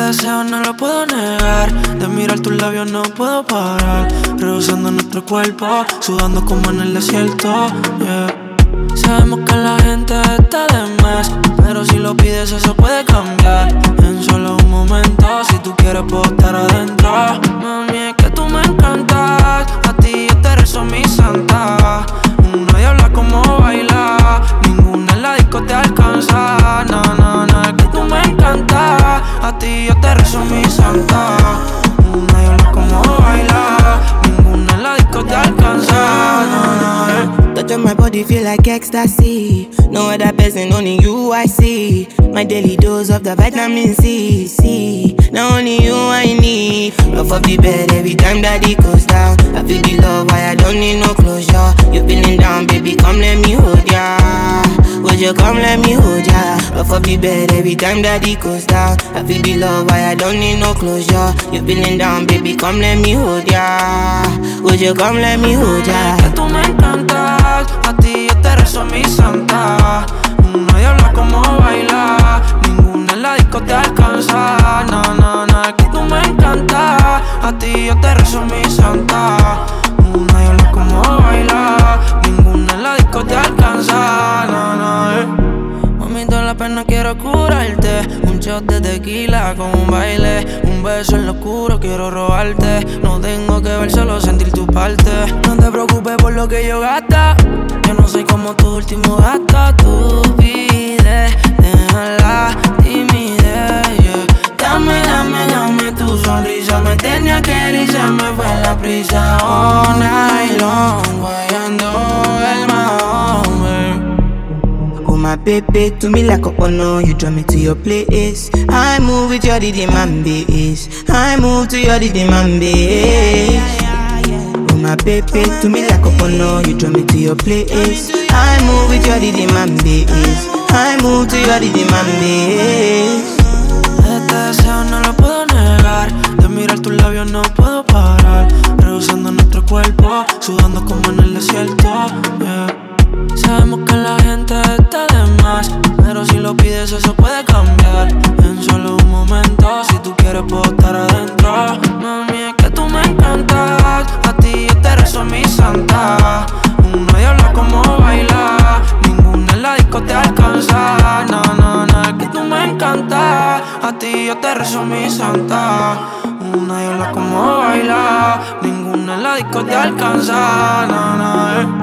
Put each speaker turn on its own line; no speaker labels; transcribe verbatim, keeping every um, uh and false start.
deseo no lo puedo negar. De mirar tus labios no puedo parar. Rehusando nuestro cuerpo, sudando como en el desierto, yeah. Sabemos que la gente está de más, pero si lo pides eso puede cambiar en solo un momento. Si tú quieres puedo estar adentro. Mami, es que tú me encantas. A ti yo te rezo mi santa. Una diabla como baila, ninguna en la disco te alcanza. No, no, no, es que tú me encantas. A ti yo te rezo mi santa. Una diabla como baila, ninguna en la disco te alcanza. No, no, eh.
Touch on my body feel like ecstasy. No other person, only you I see. My daily dose of the vitamin C, C. Now only you I need. Love of the bed every time that it goes down. I feel the love, why I don't need no closure. You feeling down, baby, come let me hold ya. Would you come let me hold ya? Love of the bed every time that it goes down. I feel the love, why I don't need no closure. You feeling down, baby, come let me hold ya. Would you come let me hold ya?
Que tú me encantas, a ti yo te rezo mi santa. Una diabla como baila, ninguna en la disco te alcanza. No, no, no, es que tú me encantas. A ti yo te rezo mi santa. Una diabla como baila, ninguna en la disco te alcanza. No, no, eh. Mami, toda la pena quiero curarte. Un shot de tequila con un baile. Un beso en lo oscuro, quiero robarte. No tengo que ver, solo sentir tu parte. No te preocupes por lo que yo gasta. Yo no soy como tu último gasto. Tú pides, deja la timidez, yeah. Dame, dame, dame tu sonrisa. Me tenía que ir y se me fue la prisa. All night long, guayando el mahón, babe.
Oh my baby, to me like a honor. You draw me to your place. I move with your rhythm and bass. I move to your rhythm and bass. Oh my baby, to me like a honor. You draw me to your place. I move with your rhythm and bass. I move to your rhythm and bass.
Este deseo no lo puedo negar. De mirar tus labios no puedo parar. Rehusando nuestro cuerpo, sudando como en el desierto, yeah. Sabemos que la gente está de más, pero si lo pides eso puede cambiar en solo un momento. Si tú quieres puedo estar adentro. Mami, es que tú me encantas. A ti yo te rezo mi santa. Una diabla como baila, ninguna en la disco te alcanza. No, no, no, es que tú me encantas. A ti yo te rezo mi santa. Una diabla como baila, ninguna en la disco te alcanza. No, no, eh.